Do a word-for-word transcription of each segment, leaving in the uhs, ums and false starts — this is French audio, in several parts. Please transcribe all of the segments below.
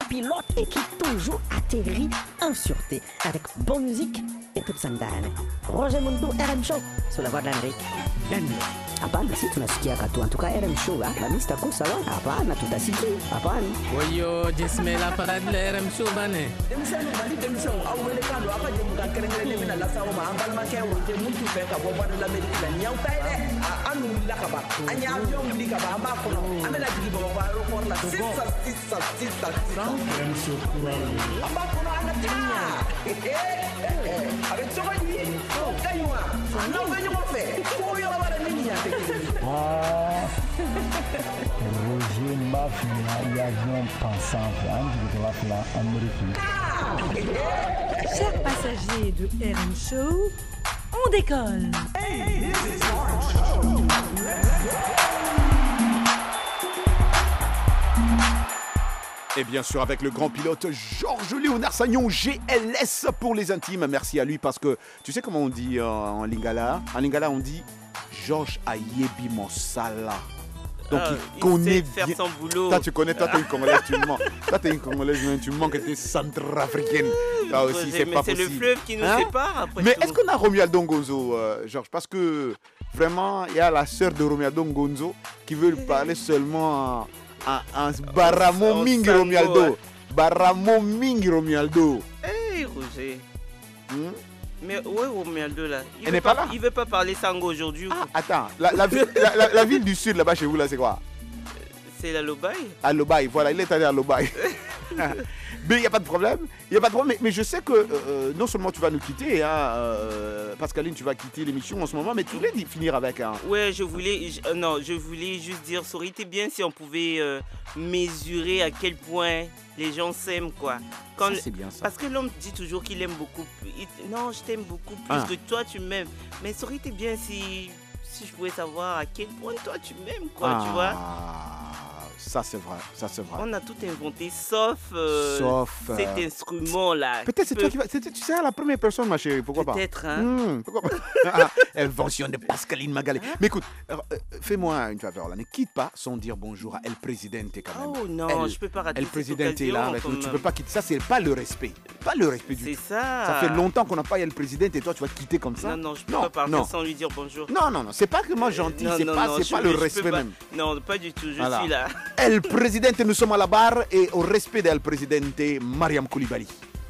pilote et qui toujours atterrit en sûreté avec bonne musique et toute sandale. Roger Mundo, R M Show, sur la voix de l'Amérique. Hapana, si tunasikia katu. En tout cas, R M Show, la mista ko sawa. Hapana, tutasikia. Hapana. Wayo, jismela parade la R M Show bane. Demisa no mali demisa au wele kando apa je muka kerengere de mina la sawo ma ambal ma ke wote muntu fe ka bo bana l'Amérique la nyau tay de anu la ka ba anya avion li ka ba amba ko amela digi bo ba ro por la six six six six R M Show courage. Amba ko na ana tinya. Avec ça ni kaywa. Non venyo mo fe. Ko yo ba la niña. Ah, Roger Mafia, l'avion pensant en Amérique. Chers passagers de R M Show, on décolle. Hey, this is R M Show. Et bien sûr avec le grand pilote Georges Léonard Sagnon, G L S pour les intimes. Merci à lui parce que tu sais comment on dit en lingala? En lingala on dit Georges Ayebi Monsala. Donc ah, il connaît il sait faire bien son boulot. Toi tu connais, toi t'es une Congolaise, tu mens. Toi t'es une Congolaise, tu mens que t'es centrafricaine. Toi aussi c'est pas possible. C'est le fleuve qui nous hein? sépare après. Mais tout. Est-ce qu'on a Romualdo Ngonzo, euh, Georges? Parce que vraiment il y a la sœur de Romualdo Ngonzo qui veut parler seulement en, en, en Baramo Mingi Romualdo. Baramo Mingi Romualdo. Hey Roger. Hmm? Mais où est Romualdo là? Il Elle n'est pas là. Il veut pas parler sango aujourd'hui. Ah, attends, la, la, la, la, la ville du sud là-bas chez vous là c'est quoi? C'est la Lobaye. À Lobaye, voilà, il est allé à Lobaye. Mais il n'y a pas de problème, il n'y a pas de problème. Mais, mais je sais que euh, non seulement tu vas nous quitter, hein, euh, Pascaline, tu vas quitter l'émission en ce moment, mais tu voulais finir avec un. Hein. Ouais, je voulais, je, euh, non, je voulais juste dire, ça aurait été bien si on pouvait euh, mesurer à quel point les gens s'aiment, quoi. Quand ça, c'est bien ça. Parce que l'homme dit toujours qu'il aime beaucoup. Il, non, je t'aime beaucoup plus ah. que toi, tu m'aimes. Mais ça aurait été bien si, si je pouvais savoir à quel point toi tu m'aimes, quoi, ah. tu vois. Ça c'est vrai, ça c'est vrai. On a tout inventé sauf, euh, sauf euh... cet instrument-là. Peut-être c'est peut... toi qui vas... Tu sais, la première personne, ma chérie, pourquoi pas? Peut-être, hein. Mmh, pourquoi pas? Invention de Pascaline Magalé. Hein? Mais écoute, euh, fais-moi une faveur là, ne quitte pas sans dire bonjour à El Presidente quand même. Oh non, El, je peux pas rater El cette Presidente occasion, là, avec nous, tu peux pas quitter. Ça c'est pas le respect. Pas le respect du tout. C'est ça. Ça fait longtemps qu'on n'a pas El Presidente et toi tu vas quitter comme ça. Non, non, je peux non, pas partir non. sans lui dire bonjour. Non, non, non, c'est pas que moi gentil, c'est pas, c'est pas le respect même. Non, pas du tout, je voilà. suis là. El Presidente, nous sommes à la barre et au respect d'El Presidente, Mariam Koulibaly.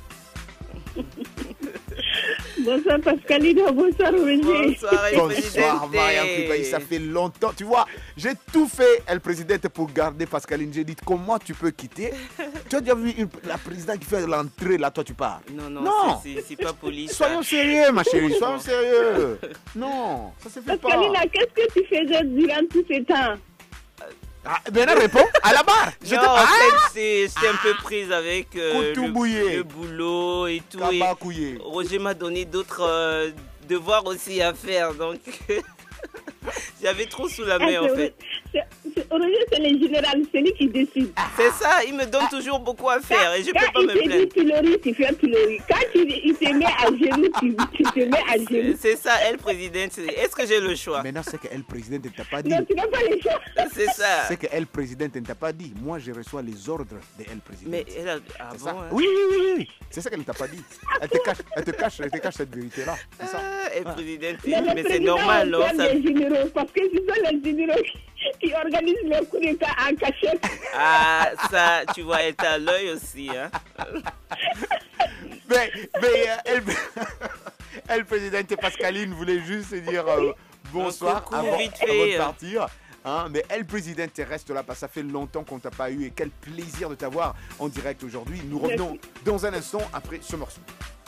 Bonsoir Pascaline, bonsoir Roger. Bonsoir, bonsoir Mariam Koulibaly, ça fait longtemps. Tu vois, j'ai tout fait, El Presidente, pour garder Pascaline. J'ai dit comment tu peux quitter. Tu as déjà vu une, la présidente qui fait l'entrée, là toi tu pars. Non, non, non. c'est pas poli. Soyons sérieux ma chérie, soyons sérieux. Non, ça se fait pas. Pascaline, qu'est-ce que tu faisais durant tout ce temps? Ah, ben réponds à la barre. Je non, te... en fait, j'étais ah, un peu prise avec euh, le, le boulot et tout. Et Roger m'a donné d'autres euh, devoirs aussi à faire, donc j'avais trop sous la main ah, en fait. Roger, c'est le général, c'est lui qui décide. C'est ça, il me donne ah, toujours beaucoup à faire et je ne peux pas me plaindre. Quand il te dit pilori, tu fais pilori. Quand il, il te met à genoux, tu, tu te mets à genoux. C'est ça, elle présidente. Est-ce que j'ai le choix? Maintenant, c'est qu'elle présidente ne t'a pas dit. Non, tu n'as pas le choix. C'est ça. C'est qu'elle présidente ne t'a pas dit. Moi, je reçois les ordres de elle présidente. Mais elle a... Ah bon, hein? Oui, oui, oui, oui. C'est ça qu'elle ne t'a pas dit. Elle te cache, elle te cache, elle te cache cette vérité-là. C'est ça. Ah, elle présidente. Mais, mais c'est normal, non? Ça... Les généraux, parce que ce sont les généraux qui organisent le coup d'État en cachette. Ah, ça, tu vois, elle est à l'œil aussi. Hein? mais, mais euh, elle, elle, présidente Pascaline, voulait juste dire euh, bonsoir coucou, avant, vite avant fait. de partir. Hein, mais elle, présidente, reste là parce que ça fait longtemps qu'on t'a pas eu et quel plaisir de t'avoir en direct aujourd'hui. Nous revenons Merci. dans un instant après ce morceau.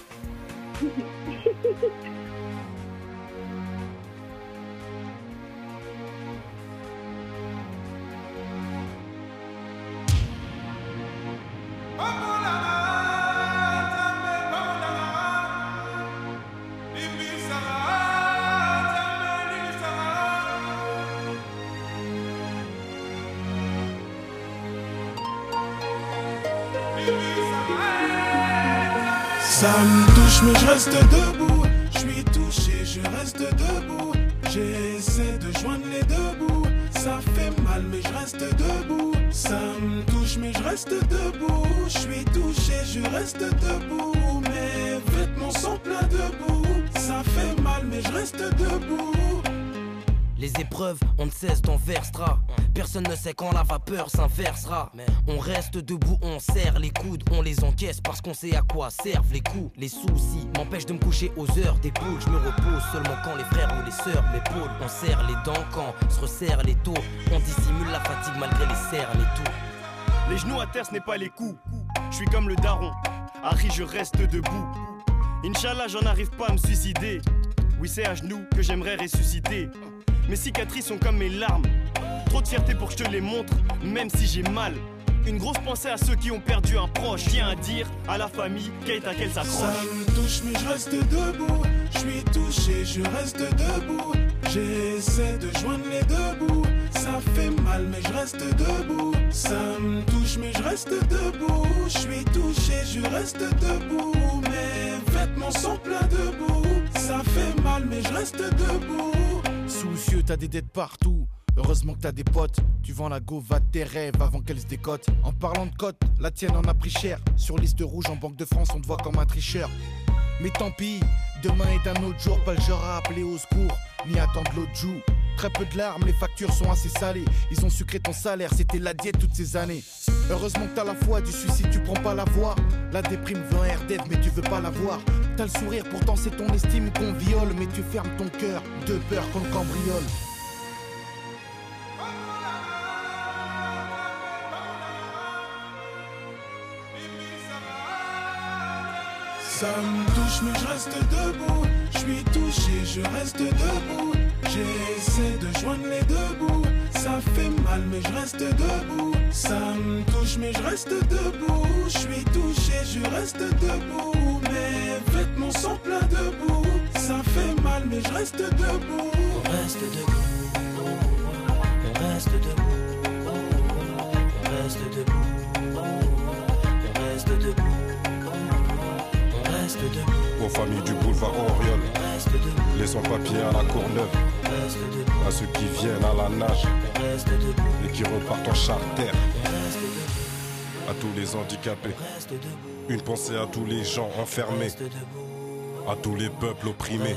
Ça me touche mais je reste debout. Je suis touché, je reste debout. J'essaie de joindre les deux bouts. Ça fait mal mais je reste debout. Ça me touche mais je reste debout. Je et je reste debout. Mes vêtements sont pleins de boue. Ça fait mal mais je reste debout. Les épreuves, on ne cesse d'en versera. Personne ne sait quand la vapeur s'inversera. On reste debout, on serre les coudes, on les encaisse parce qu'on sait à quoi servent les coups. Les soucis m'empêchent de me coucher aux heures des poules. Je me repose seulement quand les frères ou les sœurs m'épaulent. On serre les dents quand se resserrent les taux. On dissimule la fatigue malgré les cernes et tout. Les genoux à terre, ce n'est pas les coups. Je suis comme le daron, Harry, je reste debout. Inch'Allah, j'en arrive pas à me suicider. Oui, c'est à genoux que j'aimerais ressusciter. Mes cicatrices sont comme mes larmes. Trop de fierté pour que je te les montre, même si j'ai mal. Une grosse pensée à ceux qui ont perdu un proche. Tiens à dire à la famille Keita qu'elle s'accroche. Ça me touche mais je reste debout. Je suis touché, je reste debout. J'essaie de joindre les deux bouts. Ça fait mal mais je reste debout. Ça me touche mais je reste debout. Je suis touché, je reste debout. Mes vêtements sont pleins de boue. Ça fait mal mais je reste debout. Soucieux, t'as des dettes partout. Heureusement que t'as des potes. Tu vends la go, va de tes rêves avant qu'elle se décote. En parlant de cote, la tienne en a pris cher. Sur liste rouge en Banque de France, on te voit comme un tricheur. Mais tant pis, demain est un autre jour. Pas le genre à appeler au secours, ni attendre l'autre jour. Très peu de larmes, les factures sont assez salées. Ils ont sucré ton salaire, c'était la diète toutes ces années. Heureusement que t'as la foi, du suicide tu prends pas la voie. La déprime veut un R D F mais tu veux pas l'avoir. T'as le sourire, pourtant c'est ton estime qu'on viole. Mais tu fermes ton cœur, de peur qu'on le cambriole. Ça me touche mais je reste debout. Je suis touché, je reste debout. J'essaie de joindre les deux bouts. Ça fait mal mais je reste debout. Ça me touche mais je reste debout. Je suis touché, je reste debout. Mes vêtements sont pleins de boue. Ça fait mal mais je reste debout. On reste debout. On reste debout. On reste debout. On reste debout. Aux familles du boulevard Oriol, les sans-papiers à la Courneuve, à ceux qui viennent à la nage et qui repartent en charter, à tous les handicapés, une pensée à tous les gens enfermés, à tous les peuples opprimés,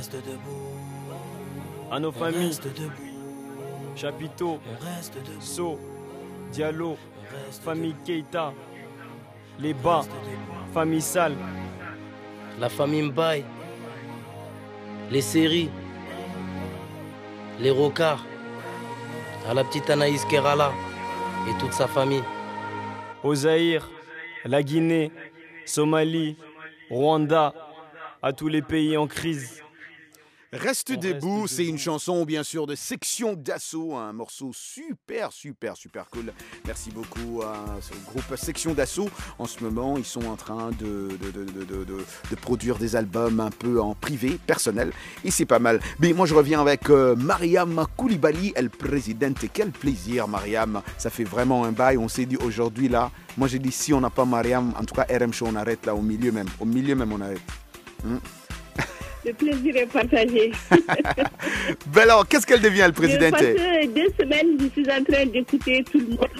à nos familles, Chapiteau, So, Diallo, famille Keita, les Bas, famille Sale, la famille Mbaye, les séries, les Rocards, à la petite Anaïs Kerala et toute sa famille. Au Zaïre, la Guinée, Somalie, Rwanda, à tous les pays en crise. Reste debout, c'est une chanson bien sûr de Section d'Assaut, un morceau super super super cool. Merci beaucoup à ce groupe Section d'Assaut. En ce moment, ils sont en train de, de, de, de, de, de, de produire des albums un peu en privé, personnel, et c'est pas mal. Mais moi je reviens avec euh, Mariam Koulibaly, El Presidente. Quel plaisir Mariam, ça fait vraiment un bail. On s'est dit aujourd'hui là, moi j'ai dit si on n'a pas Mariam, en tout cas R M Show on arrête là au milieu même, au milieu même on arrête. Hmm? Le plaisir est partagé. Ben alors, qu'est-ce qu'elle devient, le président? Parce deux semaines, je suis en train d'écouter tout le monde.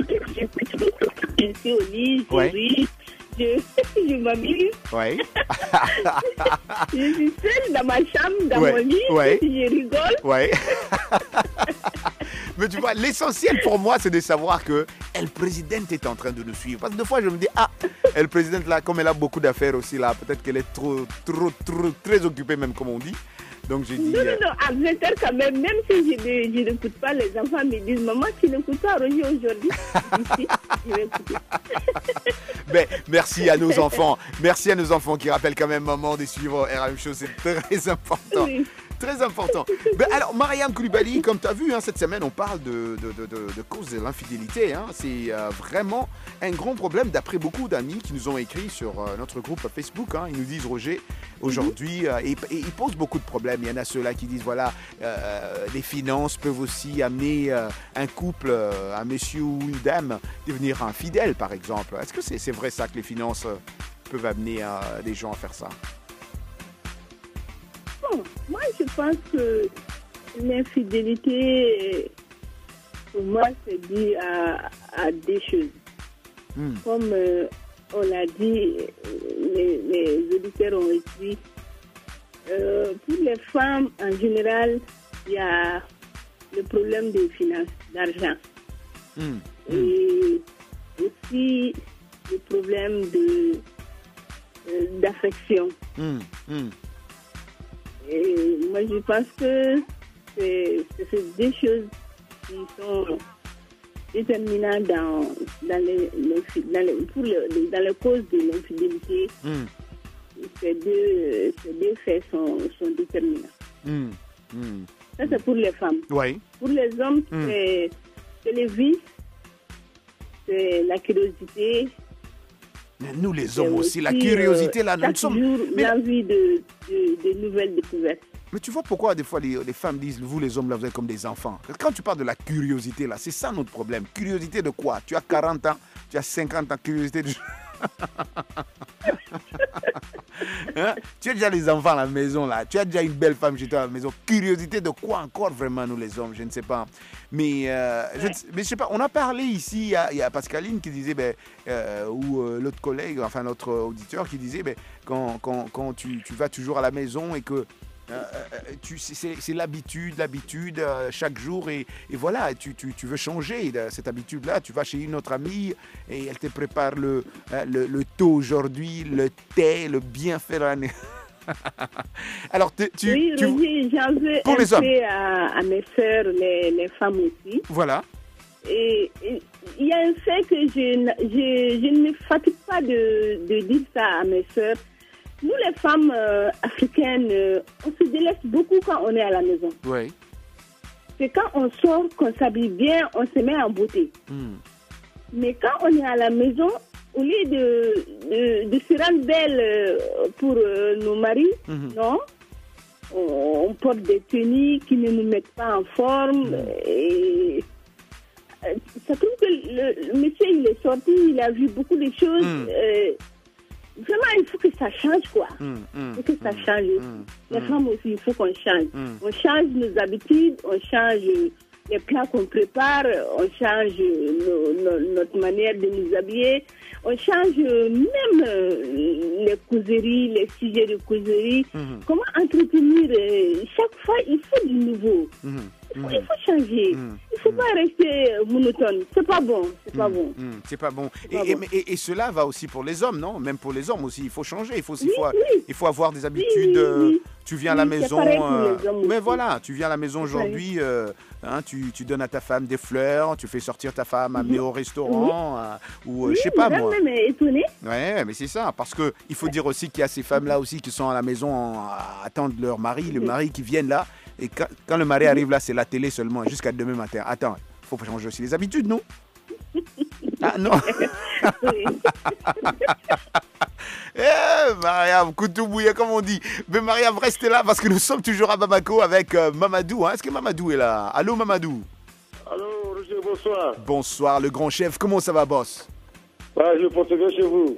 Je suis au lit, je ouais. ris, je, je m'amuse. Ouais. Je suis seule dans ma chambre, dans ouais. mon lit, ouais. je rigole. Ouais. Mais tu vois, l'essentiel pour moi, c'est de savoir que El Presidente est en train de nous suivre. Parce que des fois, je me dis, ah, El Presidente, là, comme elle a beaucoup d'affaires aussi, là, peut-être qu'elle est trop, trop, trop, très occupée, même comme on dit. Donc, j'ai dit... Non, non, non, à vingt heures quand même, même si je, je n'écoute pas, les enfants me disent, maman, tu n'écoutes pas Roger aujourd'hui. Ici, je vais écouter. Ben, merci à nos enfants. Merci à nos enfants qui rappellent quand même maman de suivre R M Show. C'est très important. Oui. Très important. Ben alors, Mariam Koulibaly, comme tu as vu, hein, cette semaine, on parle de, de, de, de, de cause de l'infidélité. Hein. C'est euh, vraiment un grand problème, d'après beaucoup d'amis qui nous ont écrit sur euh, notre groupe Facebook. Hein. Ils nous disent, Roger, aujourd'hui, euh, et, et ils posent beaucoup de problèmes. Il y en a ceux-là qui disent, voilà, euh, les finances peuvent aussi amener euh, un couple, euh, un monsieur ou une dame, devenir infidèle, par exemple. Est-ce que c'est, c'est vrai ça, que les finances euh, peuvent amener euh, des gens à faire ça? Bon, moi, je pense que l'infidélité, pour moi, c'est dû à, à des choses. Mm. Comme euh, on l'a dit, les, les auditeurs ont écrit. Euh, pour les femmes, en général, il y a le problème de finances, d'argent. Mmh. Et aussi le problème de, euh, d'affection. Mmh. Mmh. Et moi, je pense que c'est, c'est deux choses qui sont déterminantes dans, dans, les, dans, les, pour le, dans les causes de l'infidélité. Mmh. Ces, deux, ces deux faits sont, sont déterminants. Mmh. Mmh. Ça, c'est pour les femmes. Oui. Pour les hommes, mmh. c'est, c'est les vices, c'est la curiosité. Mais nous, les hommes aussi, aussi, la curiosité, là, nous sommes... Mais l'envie de, de, de nouvelles découvertes. Mais tu vois pourquoi, des fois, les, les femmes disent, vous, les hommes, là, vous êtes comme des enfants. Quand tu parles de la curiosité, là, c'est ça notre problème. Curiosité de quoi? Tu as quarante ans, tu as cinquante ans, curiosité de... Hein? Tu as déjà les enfants à la maison là, tu as déjà une belle femme chez toi à la maison. Curiosité de quoi encore vraiment nous les hommes, je ne sais pas. Mais, euh, je, mais je sais pas, on a parlé ici, il y a, il y a Pascaline qui disait, ben, euh, ou euh, l'autre collègue, enfin notre auditeur qui disait, ben, quand, quand, quand tu, tu vas toujours à la maison et que Euh, tu, c'est, c'est l'habitude, l'habitude euh, chaque jour et, et voilà, tu, tu, tu veux changer de cette habitude-là. Tu vas chez une autre amie et elle te prépare le, euh, le, le thé aujourd'hui, le thé, le bien fait. Alors, te, tu, oui, tu, oui, j'en veux pour les hommes. À, à mes sœurs, les, les femmes aussi. Voilà. Et il y a un fait que je, je, je ne me fatigue pas de, de dire ça à mes sœurs. Nous, les femmes euh, africaines, euh, on se délaisse beaucoup quand on est à la maison. Oui. C'est quand on sort, qu'on s'habille bien, on se met en beauté. Mm. Mais quand on est à la maison, au lieu de, de, de se rendre belle pour euh, nos maris, mm-hmm. non, on, on porte des tenues qui ne nous mettent pas en forme. Mm. Et ça trouve que le, le monsieur, il est sorti, il a vu beaucoup de choses. Mm. Euh, Vraiment, il faut que ça change, quoi. Mm, mm, il faut que ça mm, change aussi. Mm, les mm. femmes aussi, il faut qu'on change. Mm. On change nos habitudes, on change les plats qu'on prépare, on change nos, nos, notre manière de nous habiller, on change même les causeries, les sujets de causerie. Mm. Comment entretenir chaque fois, il faut du nouveau. Mm. Il faut, il faut changer. Mm. Il ne faut mm. pas rester monotone. C'est pas bon. C'est pas mm. bon. Mm. C'est pas bon. Et, pas et, bon. Et, et cela va aussi pour les hommes, non? Même pour les hommes aussi, il faut changer. Il faut, oui, il faut, oui. il faut avoir des habitudes. Oui, oui, oui. Tu viens à la oui, maison. Euh, mais voilà, tu viens à la maison aujourd'hui. Euh, hein, tu, tu donnes à ta femme des fleurs. Tu fais sortir ta femme amener mm. au restaurant oui. euh, ou oui, je sais pas moi. Même étonné. Ouais, mais c'est ça. Parce que il faut dire aussi qu'il y a ces femmes-là aussi qui sont à la maison à attendre leur mari, le mari qui viennent là. Et quand, quand le mari arrive là, c'est la télé seulement, jusqu'à demain matin. Attends, il faut changer aussi les habitudes, non? Ah non. Eh, Mariam, Koutoubouya, comme on dit. Mais Mariam, restez là parce que nous sommes toujours à Bamako avec euh, Mamadou. Hein. Est-ce que Mamadou est là? Allô, Mamadou? Allô, Roger, bonsoir. Bonsoir, le grand chef. Comment ça va, boss? Ah, je pense bien chez vous.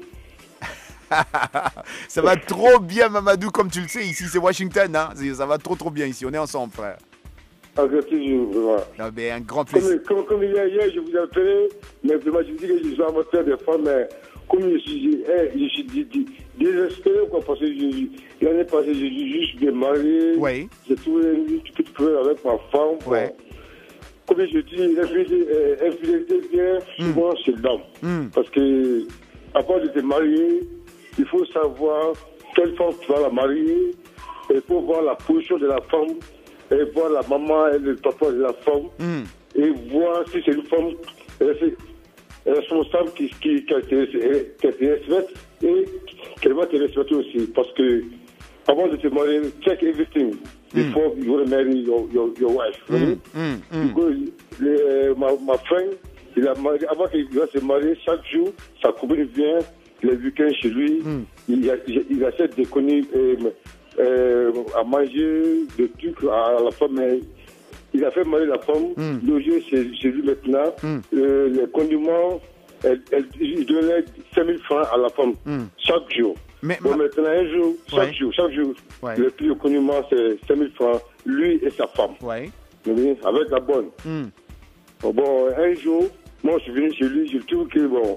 Ça va trop bien, Mamadou, comme tu le sais, ici c'est Washington, hein. Ça va trop trop bien ici, on est ensemble, frère. Ah, toujours, vraiment. Ah, ben, un grand plaisir. Comme, comme, comme hier, hier, je vous ai appelé, mais vraiment, je vous dis que je suis amateur des femmes, mais comme je suis, je suis désespéré, quoi, parce que je, l'année passée, je suis juste bien marié. Oui. J'ai trouvé une petite problème avec ma femme. Oui. Comme je dis, l'infidélité vient souvent chez l'homme. Mm. Parce que, avant de te marier, il faut savoir quelle femme tu vas la marier, il faut voir la position de la femme, et voir la maman et le papa de la femme, mm. et voir si c'est une femme responsable qui, qui, qui te respecte et qu'elle va te respecter aussi. Parce que avant de te marier, check everything before mm. you marry your, your, your wife. Mm. Mm. Mm. Le, ma, ma friend, il a marié, avant qu'il va se marier, chaque jour, sa copine vient les week-ends chez lui, mm. il, il, il achète des conneries euh, euh, à manger, des trucs à la femme. Il a fait marier la femme, mm. loger chez, chez lui maintenant. Mm. Euh, les condiments, elle, elle, il donnait cinq mille francs à la femme mm. chaque jour. Mais bon, ma... maintenant, un jour, chaque ouais. jour, chaque jour, ouais. le prix au condiment, c'est cinq mille francs, lui et sa femme. Ouais. Avec la bonne. Mm. Bon, un jour, moi, je suis venu chez lui, je trouve que, bon,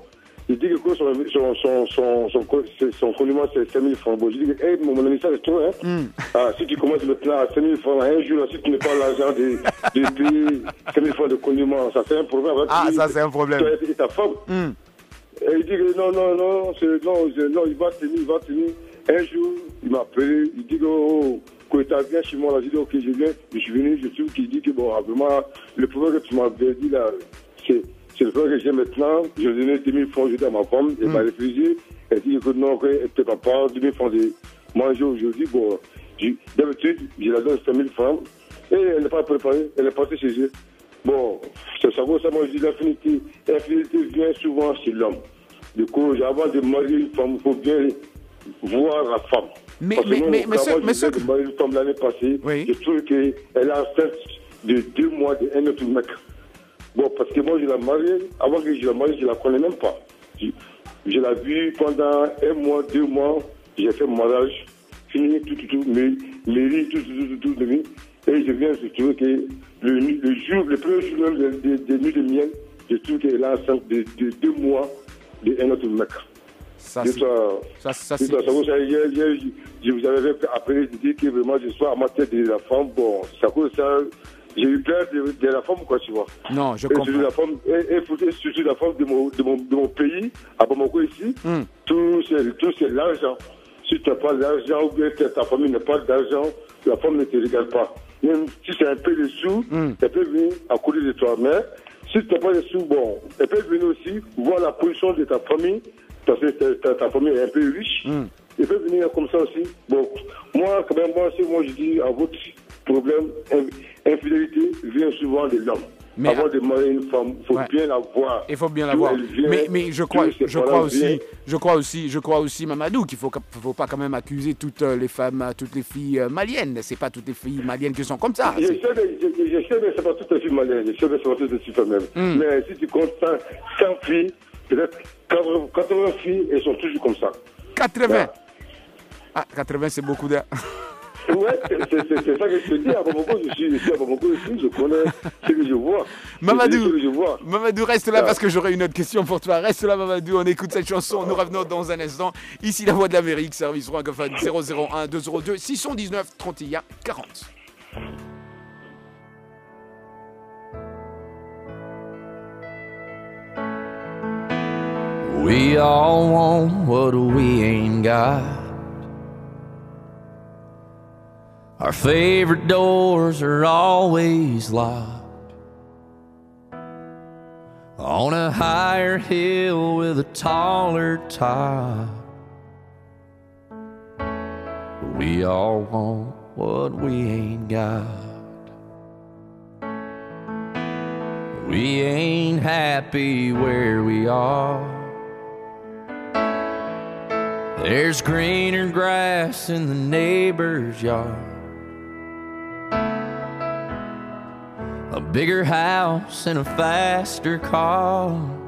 Il dit que son, son, son, son, son, son condiment, c'est cinq mille francs. Bon, je dis que, hey, mon, mon ami, ça, c'est trop, hein. Mm. Ah, si tu commences maintenant à cinq mille francs, un jour, si tu n'as pas l'argent de, de payer cinq mille francs de condiment, ça, c'est un problème. Ah, ça, c'est un problème. Toi et ta femme. Mm. Et il dit que non, non, non, c'est, non, je, non, il va tenir, il va tenir. Un jour, il m'a appelé, il dit que, oh, quand tu viens chez moi, là, je dis, ok, je viens. Je suis venu, je trouve qu'il dit que, bon, vraiment, le problème que tu m'avais dit, là, c'est. C'est le problème que j'ai maintenant. Je lui ai donné deux mille francs aujourd'hui à ma femme. Elle mm. m'a refusé. Elle dit que non, elle ne peut pas deux mille francs de manger aujourd'hui. Bon, d'habitude, je la donne cinq mille francs. Et elle n'est pas préparée. Elle est partie chez eux. Bon, c'est ça. Ça, moi, je dis l'infinité. L'infinité vient souvent chez l'homme. Du coup, avant de marier une femme, il faut bien voir la femme. Mais, Parce mais, que mais, mais, avant mais, ce... de marier une femme l'année passée, oui. je trouve qu'elle est enceinte de deux mois d'un autre mec. Bon, parce que moi, je l'ai mariée, avant que je la marie, je ne la connais même pas. Je, je l'ai vue pendant un mois, deux mois, j'ai fait mon mariage, fini, tout, tout, tout, mairie, tout, tout, tout, tout, tout, tout, et je viens, je trouve que le, le jour, le premier jour même des de, de, de nuits de miel, je trouve qu'elle est enceinte de, de deux mois d'un autre mec. Ça, c'est... Ça, ça, c'est... Ça, ça, hier, hier, je vous avais appelé, je dis que vraiment, je sois amateur de la femme, bon, ça cause ça... J'ai eu peur de, de la femme, quoi, tu vois. Non, je et comprends. Surtout la femme, et, et, et surtout la femme de mon, de mon, de mon pays, à Bamako ici, mm. tout, c'est, tout c'est l'argent. Si tu n'as pas d'argent, ou bien ta famille n'a pas d'argent, la femme ne te regarde pas. Même si c'est un peu de sous, mm. elle peut venir à côté de toi. Mais si tu n'as pas de sous, bon, elle peut venir aussi voir la position de ta famille, parce que ta, ta, ta famille est un peu riche. Mm. Elle peut venir comme ça aussi. Bon, moi, quand même, moi, si moi je dis à votre problème, infidélité vient souvent de l'homme. Mais avant de marier une femme, il faut ouais. bien la voir. Il faut bien la voir. Mais, mais je crois, je crois aussi, je crois aussi, je crois aussi, Mamadou, qu'il faut, faut pas quand même accuser toutes les femmes, toutes les filles maliennes. C'est pas toutes les filles maliennes qui sont comme ça. Je sais, je sais, mais c'est pas toutes les filles maliennes. Je sais, mais c'est pas toutes les filles femmes. Mm. Mais si tu comptes cent filles, peut-être quatre-vingts filles, elles sont toujours comme ça. quatre-vingts. Ouais. Ah, quatre-vingts, c'est beaucoup de. Ouais, c'est, c'est, c'est ça que je te dis. À Bamako, je suis ici à Bamako ici, je connais ce que je vois. Mamadou, je vois. Mamadou, reste là parce que j'aurai une autre question pour toi. Reste là, Mamadou, on écoute cette chanson. Nous revenons dans un instant. Ici, la Voix de l'Amérique, service francophone zéro zéro un deux zéro deux six cent dix-neuf trente et un quarante. We all want what we ain't got. Our favorite doors are always locked. On a higher hill with a taller top. We all want what we ain't got. We ain't happy where we are. There's greener grass in the neighbor's yard. A bigger house and a faster car.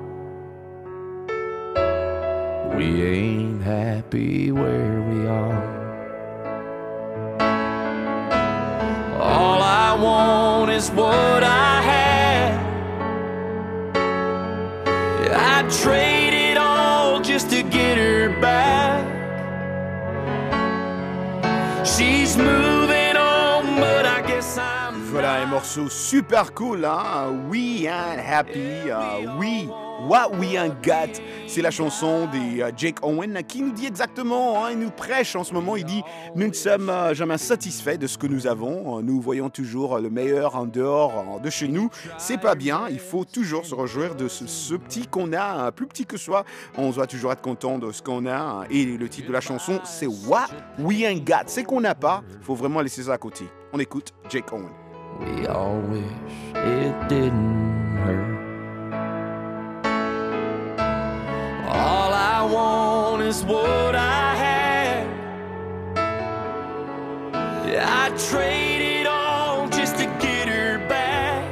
We ain't happy where we are. All I want is what I had. I'd trade it all just to get her back. She's moving on, but I guess I'm. Voilà un morceau super cool, hein? We ain't happy, uh, we, what we ain't got. C'est la chanson de uh, Jake Owen qui nous dit exactement, hein, il nous prêche en ce moment, il dit « Nous ne sommes uh, jamais satisfaits de ce que nous avons, nous voyons toujours le meilleur en dehors de chez nous, c'est pas bien, il faut toujours se réjouir de ce, ce petit qu'on a, plus petit que soi, on doit toujours être content de ce qu'on a. » Et le titre de la chanson, c'est « What we ain't got », c'est qu'on n'a pas, il faut vraiment laisser ça à côté. On écoute Jake Owen. We all wish it didn't hurt. All I want is what I had. I'd trade it all just to get her back.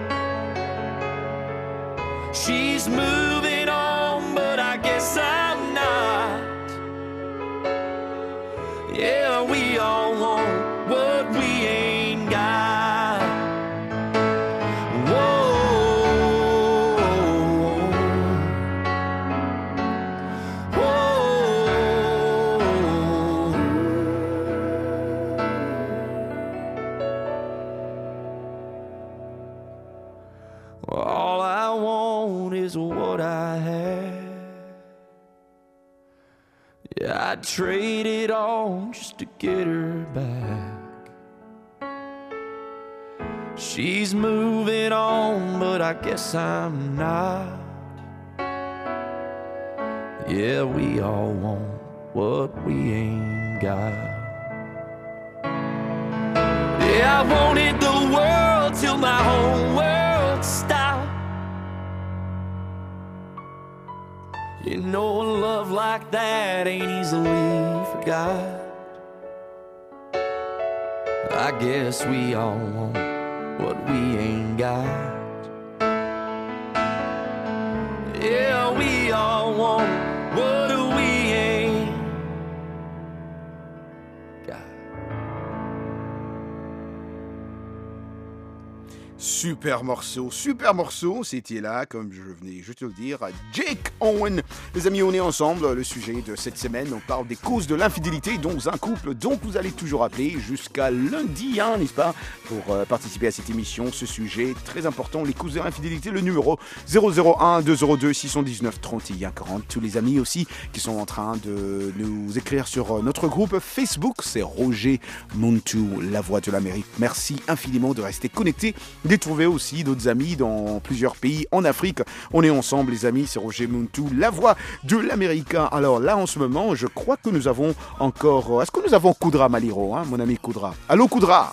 She's moving on, but I guess I'm not. Yeah, we all want what we ain't got. Yeah, I'd trade it all just to get her back. She's moving on, but I guess I'm not. Yeah, we all want what we ain't got. Yeah, I wanted the world till my whole world stopped. You know, a love like that ain't easily forgot. I guess we all want what we ain't got. Yeah, we all want what we ain't got. Super morceau, super morceau, c'était là, comme je venais juste de le dire, Jake Owen. Les amis, on est ensemble, le sujet de cette semaine, on parle des causes de l'infidélité dans un couple, donc vous allez toujours appeler jusqu'à lundi, hein, n'est-ce pas, pour euh, participer à cette émission, ce sujet très important, les causes de l'infidélité, le numéro zéro zéro un deux zéro deux six un neuf trente et un quarante. Tous les amis aussi qui sont en train de nous écrire sur notre groupe Facebook, c'est Roger Montou, la voix de l'Amérique. Merci infiniment de rester connectés, de trouver aussi d'autres amis dans plusieurs pays en Afrique. On est ensemble les amis, c'est Roger Montou, la voix de l'Amérique. Alors là en ce moment, je crois que nous avons encore... Est-ce que nous avons Koudra Maliro, hein, mon ami Koudra? Allô Koudra?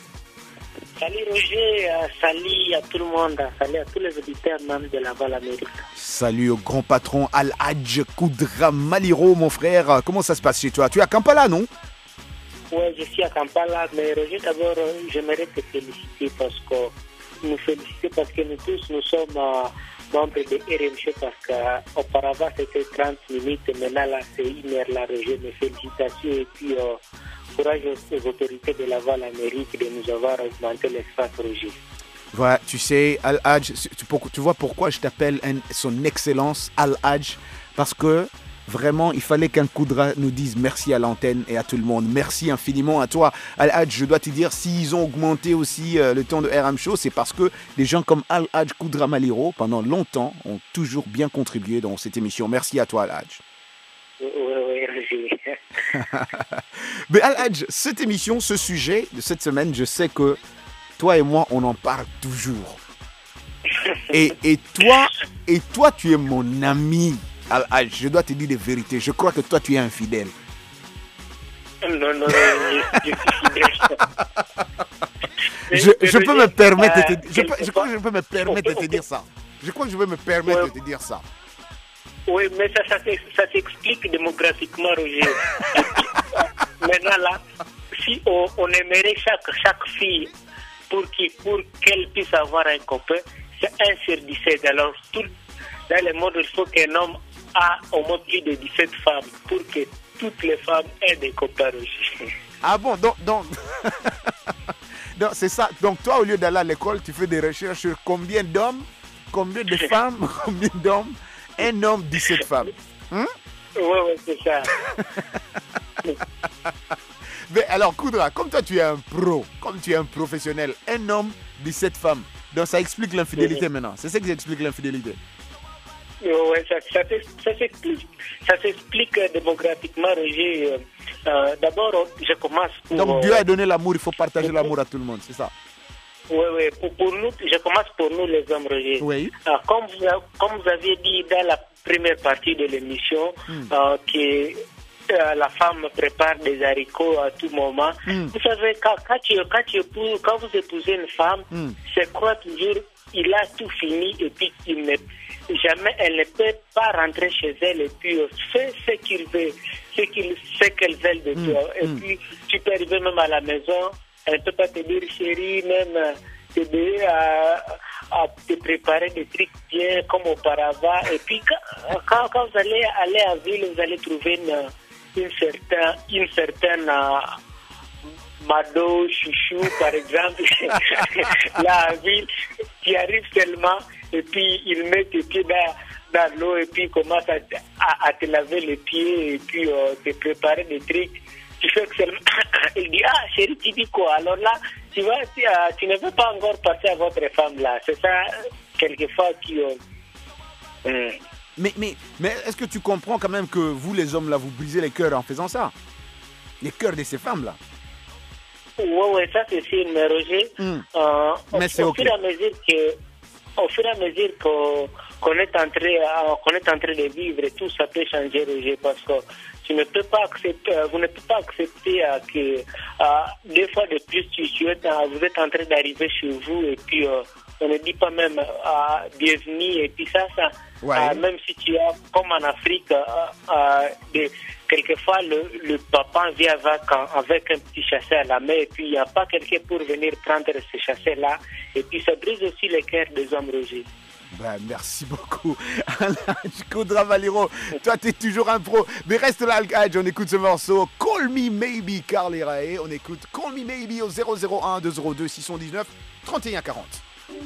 Salut Roger, euh, salut à tout le monde, salut à tous les auditeurs même de la Voix l'Amérique. Salut au grand patron Al-Hadj Koudra Maliro, mon frère. Comment ça se passe chez toi? Tu es à Kampala, non? Oui, je suis à Kampala, mais Roger, d'abord, j'aimerais te féliciter parce que nous féliciter parce que nous tous, nous sommes euh, membres de R M Show parce qu'auparavant c'était trente minutes, maintenant là c'est une heure là, Roger. Mes félicitations et puis euh, courage aux, aux autorités de la Voix l'Amérique de nous avoir augmenté l'espace, Roger. Voilà, tu sais, Al-Hadj, tu, tu vois pourquoi je t'appelle un, son excellence Al-Hadj? Parce que vraiment, il fallait qu'un Koudra nous dise merci à l'antenne et à tout le monde. Merci infiniment à toi, Al-Hadj. Je dois te dire, s'ils ont augmenté aussi euh, le temps de R M Show, c'est parce que des gens comme Al-Hadj Koudra Maliro, pendant longtemps, ont toujours bien contribué dans cette émission. Merci à toi, Al-Hadj. Oui, oui, oui. Mais Al-Hadj, cette émission, ce sujet de cette semaine, je sais que toi et moi, on en parle toujours. Et, et, toi, et toi, tu es mon ami. Al-Hadj, je dois te dire les vérités. Je crois que toi, tu es infidèle. Non, non, non, je, je suis fidèle. je, je peux me permettre de te, je, peux, je crois que je peux me permettre de te dire ça. Je crois que je peux me permettre de te dire ça. Oui, mais ça, ça, ça s'explique démographiquement, Roger. Maintenant, là, si on, on aimerait chaque, chaque fille pour, qui, pour qu'elle puisse avoir un copain, c'est un sur dix-sept. Alors, tout, dans le monde, il faut qu'un homme a au moins plus de dix-sept femmes pour que toutes les femmes aient des copains, Roger. Ah bon, donc, donc, donc c'est ça. Donc toi, au lieu d'aller à l'école, tu fais des recherches sur combien d'hommes, combien de femmes, combien d'hommes, un homme, dix-sept femmes. Hein? Oui, oui, c'est ça. Mais alors, Koudra, comme toi, tu es un pro, comme tu es un professionnel, un homme, dix-sept femmes. Donc ça explique l'infidélité oui. Maintenant. C'est ça qui explique l'infidélité. Oui, ça, ça, ça, s'explique, ça s'explique démographiquement, Roger. Euh, d'abord, je commence pour... Donc Dieu a donné l'amour, il faut partager l'amour à tout le monde, c'est ça? Oui, oui. Pour, pour nous, je commence pour nous les hommes, Roger. Oui. Euh, comme, vous, comme vous avez dit dans la première partie de l'émission, mm. euh, que euh, la femme prépare des haricots à tout moment. Mm. Vous savez, quand, quand, tu, quand, tu épouse, quand vous épousez une femme, mm. c'est quoi toujours, il a tout fini et puis il ne... Jamais elle ne peut pas rentrer chez elle et puis faire ce qu'il veut, ce qu'il sait qu'elle veut de toi. Mmh, et mmh. puis tu peux arriver même à la maison, elle ne peut pas te dire chérie, même t'aider à, à te préparer des trucs bien comme auparavant. Et puis quand, quand, quand vous allez aller à ville, vous allez trouver une, une certaine, une certaine uh, Mado, Chouchou par exemple, là à ville, qui arrive seulement. Et puis, il met tes pieds dans, dans l'eau et puis il commence à, à, à te laver les pieds et puis euh, te préparer des trucs. Tu fais que seulement... il dit, ah, chérie, tu dis quoi? Alors là, tu vois, tu, euh, tu ne veux pas encore passer à votre femme là. C'est ça, quelquefois, qui... Euh, hum. Mais, mais, mais est-ce que tu comprends quand même que vous, les hommes, là, vous brisez les cœurs en faisant ça? Les cœurs de ces femmes-là. Oui, oui, ça c'est sûr, mais Roger, mm. euh, mais au, au, okay. fur et à mesure que, au fur et à mesure qu'on qu'on est, en train, qu'on est en train de vivre, tout ça peut changer, Roger, parce que tu ne peux pas accepter, vous ne pouvez pas accepter euh, que euh, deux fois de plus, tu, tu êtes, euh, vous êtes en train d'arriver chez vous et puis euh, on ne dit pas même euh, bienvenue et puis ça, ça ouais. euh, même si tu as, comme en Afrique, euh, euh, de, quelquefois le, le papa vient avec, avec un petit chasseur à la main et puis il n'y a pas quelqu'un pour venir prendre ce chasseur-là et puis ça brise aussi les cœurs des hommes, Roger. Ben, merci beaucoup, Alhaj Koudra Valero. Toi, t'es toujours un pro. Mais reste là, Alhaj, on écoute ce morceau. Call Me Maybe, Carly Rae. On écoute Call Me Maybe au zéro zéro un deux zéro deux six cent dix-neuf trente et un quarante.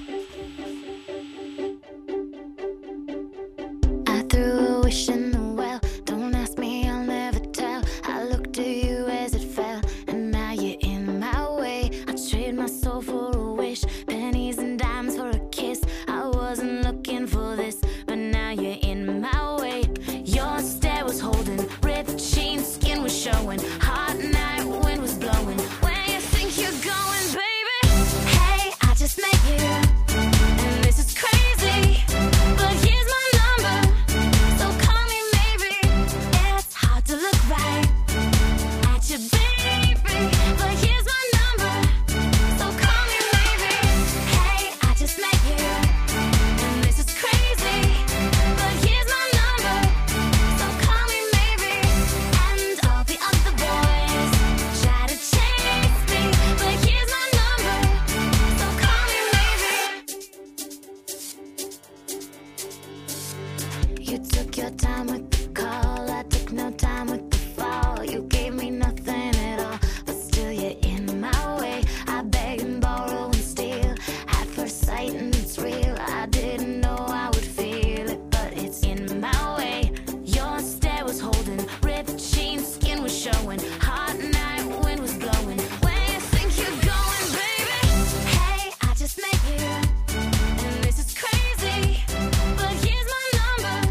I threw a wish in the well. Don't ask me, I'll never tell. I looked to you as it fell, and now you're in my way. I trade my soul for a wish, pennies and dimes for a kiss. I wasn't looking for this, but now you're in my way. Your stare was holding, ripped jeans, skin was showing. Hot night, wind was blowing. Where you think you're going, baby? Hey, I just met you, and this is crazy. But here's my number, so call me maybe. It's hard to look right at you, baby. But here's my number, so call me maybe. Hey, I just met you. Your time with the call, I took no time with the fall. You gave me nothing at all, but still you're in my way. I beg and borrow and steal at first sight, and it's real. I didn't know I would feel it, but it's in my way. Your stare was holding, ripped jeans, skin was showing. Hot night, wind was blowing. Where you think you're going, baby? Hey, I just met you, and this is crazy. But here's my number.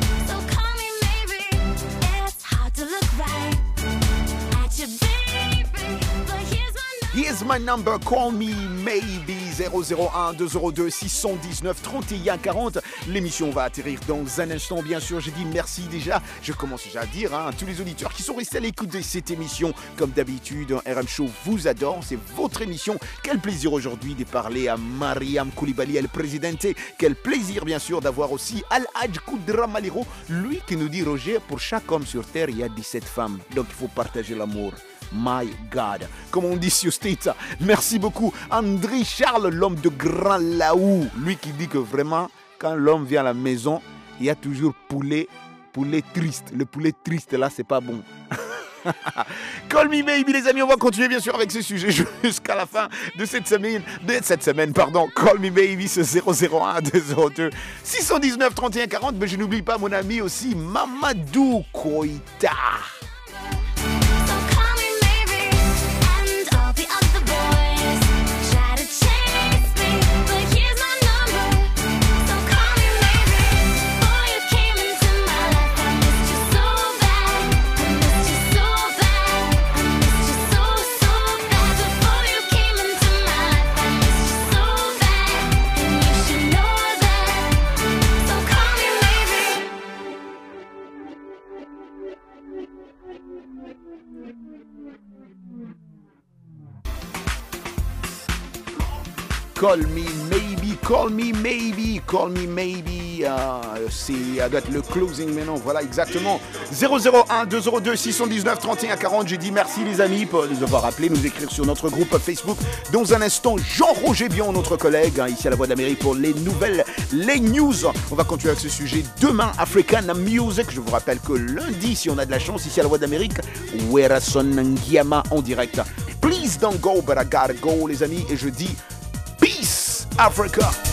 Here's my number, call me maybe. Zéro zéro un deux zéro deux six cent dix-neuf trente et un quarante. L'émission va atterrir dans un instant, bien sûr. J'ai dit merci déjà. Je commence déjà à dire hein, à tous les auditeurs qui sont restés à l'écoute de cette émission. Comme d'habitude, R M Show vous adore. C'est votre émission. Quel plaisir aujourd'hui de parler à Mariam Koulibaly, El Presidente. Quel plaisir, bien sûr, d'avoir aussi Alhaj Koudra Valero. Lui qui nous dit, Roger, pour chaque homme sur Terre, il y a dix-sept femmes. Donc il faut partager l'amour. My God, comme on dit sur States. Merci beaucoup André Charles, l'homme de Grand Laou. Lui qui dit que vraiment, quand l'homme vient à la maison, il y a toujours poulet, poulet triste. Le poulet triste là, c'est pas bon. Call me maybe, les amis, on va continuer bien sûr avec ce sujet jusqu'à la fin de cette semaine, de cette semaine, pardon. Call me maybe, ce zéro zéro un deux zéro deux six cent dix-neuf trente et un quarante. Mais je n'oublie pas mon ami aussi Mamadou Koïta. Call me maybe, call me maybe, call me maybe. Euh, c'est, ça doit être le closing maintenant. Voilà, exactement. zéro zéro un deux zéro deux six cent dix-neuf trente et un quarante. J'ai dit merci les amis pour nous avoir appelés, nous écrire sur notre groupe Facebook. Dans un instant, Jean-Roger Bion, notre collègue, hein, ici à la Voix d'Amérique pour les nouvelles, les news. On va continuer avec ce sujet demain, African Music. Je vous rappelle que lundi, si on a de la chance, ici à la Voix d'Amérique, Werason Ngiama en direct. Please don't go, but I gotta go, les amis. Et je dis Peace, Africa.